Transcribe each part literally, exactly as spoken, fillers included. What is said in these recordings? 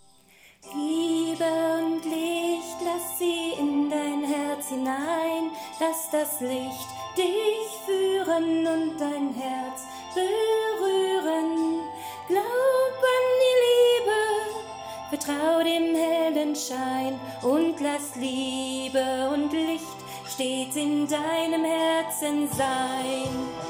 Liebe und Licht, lass sie in dein Herz hinein, lass das Licht dich führen und dein Herz berühren. Glaub an die Liebe, vertrau dem hellen Schein und lass Liebe und Licht stets in deinem Herzen sein.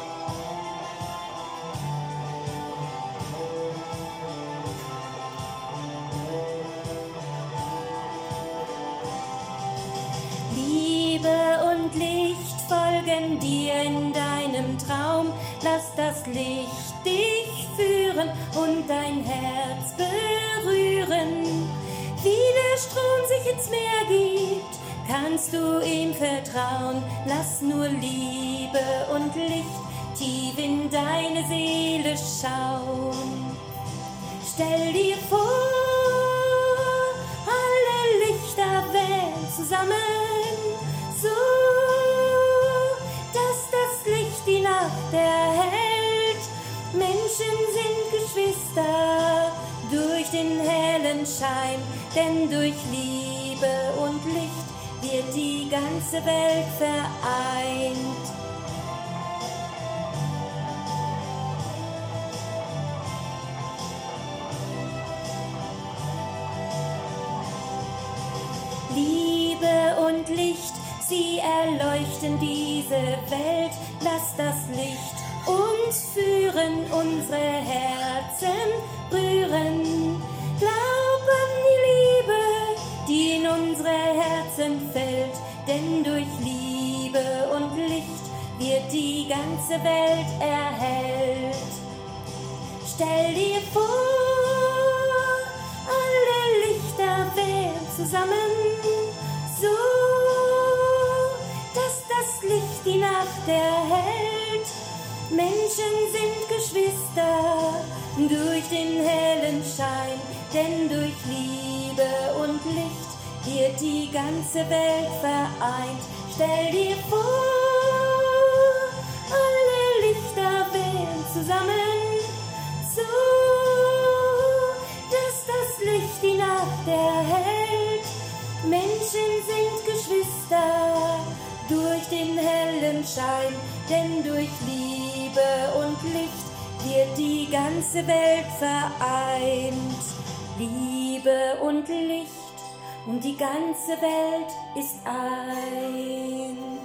Liebe und Licht folgen dir in deinem Traum, lass das Licht dich führen und dein Herz berühren. Wie der Strom sich ins Meer gibt, kannst du ihm vertrauen, lass nur Liebe und Licht tief in deine Seele schauen. Stell dir vor, alle Lichter wären zusammen, so, dass das Licht die Nacht erhellt. Menschen sind Geschwister durch den hellen Schein, denn durch Liebe und Licht wird die ganze Welt vereint. Liebe und Licht, sie erleuchten diese Welt, lass das Licht uns führen, unsere Herzen rühren. Glaub an die Liebe, die in unsere Herzen fällt, denn durch Liebe und Licht wird die ganze Welt erhellt. Stell dir vor, alle Lichter wären zusammen, so, dass das Licht die Nacht erhellt. Menschen sind Geschwister durch den hellen Schein, denn durch Liebe und Licht wird die ganze Welt vereint. Stell dir vor, alle Lichter wären zusammen, so, dass das Licht die Nacht erhellt. Menschen sind Geschwister durch den hellen Schein, denn durch Liebe und Licht wird die ganze Welt vereint. Liebe und Licht und die ganze Welt ist eins.